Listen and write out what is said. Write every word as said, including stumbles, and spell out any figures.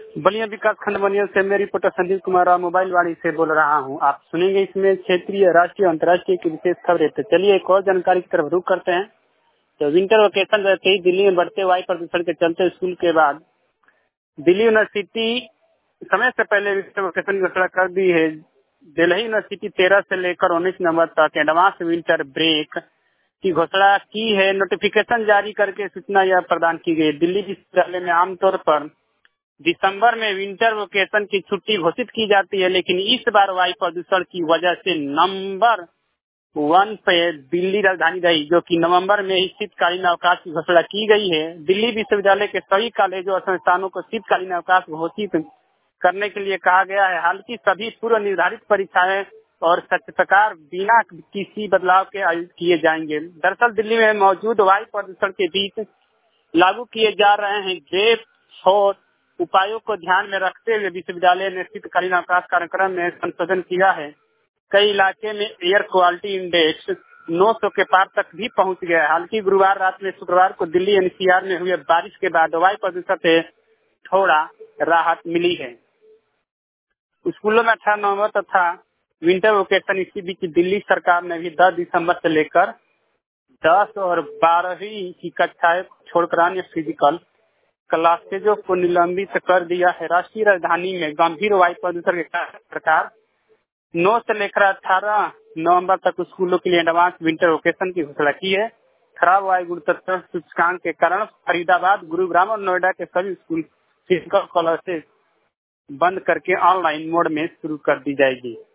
बलिया विकास खंड बनिया से मैं रिपोर्टर संदीप कुमार राव मोबाइल वाणी से बोल रहा हूं। आप सुनेंगे इसमें क्षेत्रीय, राष्ट्रीय, अंतर्राष्ट्रीय की विशेष खबरें। तो चलिए एक और जानकारी की तरफ रुख करते हैं। तो विंटर वेकेशन रहते ही दिल्ली में बढ़ते वायु प्रदूषण के चलते स्कूल के बाद दिल्ली यूनिवर्सिटी समय से पहले विंटर वेकेशन की घोषणा कर दी है। दिल्ली यूनिवर्सिटी तेरह से लेकर उन्नीस नवंबर तक एडवांस विंटर ब्रेक की घोषणा की है। नोटिफिकेशन जारी करके सूचना यह प्रदान की गई। दिल्ली विश्वविद्यालय में आमतौर पर दिसंबर में विंटर वेकेशन की छुट्टी घोषित की जाती है, लेकिन इस बार वायु प्रदूषण की वजह से नंबर वन पे दिल्ली राजधानी रही, जो कि नवंबर में ही शीतकालीन अवकाश की घोषणा की गई है। दिल्ली विश्वविद्यालय के सभी कॉलेजों और संस्थानों को शीतकालीन अवकाश घोषित करने के लिए कहा गया है। हालांकि सभी पूर्व निर्धारित परीक्षाएं और साक्षात्कार बिना किसी बदलाव के आयोजित किए जाएंगे। दरअसल दिल्ली में मौजूद वायु प्रदूषण के बीच लागू किए जा रहे हैं जे फोर उपायों को ध्यान में रखते हुए विश्वविद्यालय ने शीतकालीन अवकाश कार्यक्रम में संशोधन किया है। कई इलाके में एयर क्वालिटी इंडेक्स नौ सौ के पार तक भी पहुंच गया है। हालांकि गुरुवार रात में शुक्रवार को दिल्ली एनसीआर में हुए बारिश के बाद वायु प्रदूषण से थोड़ा राहत मिली है। स्कूलों में अठारह नवंबर तथा विंटर वेकेशन, इसी बीच दिल्ली सरकार ने भी दस दिसंबर से लेकर दस और बारहवीं की कक्षाएं छोड़कर अन्य फिजिकल क्लासेजों को निलंबित कर दिया है। राष्ट्रीय राजधानी में गंभीर वायु प्रदूषण के कारण सरकार नौ से लेकर अठारह नवंबर तक स्कूलों के लिए एडवांस विंटर वेकेशन की घोषणा की है। खराब वायु गुणवत्ता सूचकांक के कारण फरीदाबाद, गुरुग्राम और नोएडा के सभी स्कूल फिजिकल क्लासेज बंद करके ऑनलाइन मोड में शुरू कर दी जाएगी।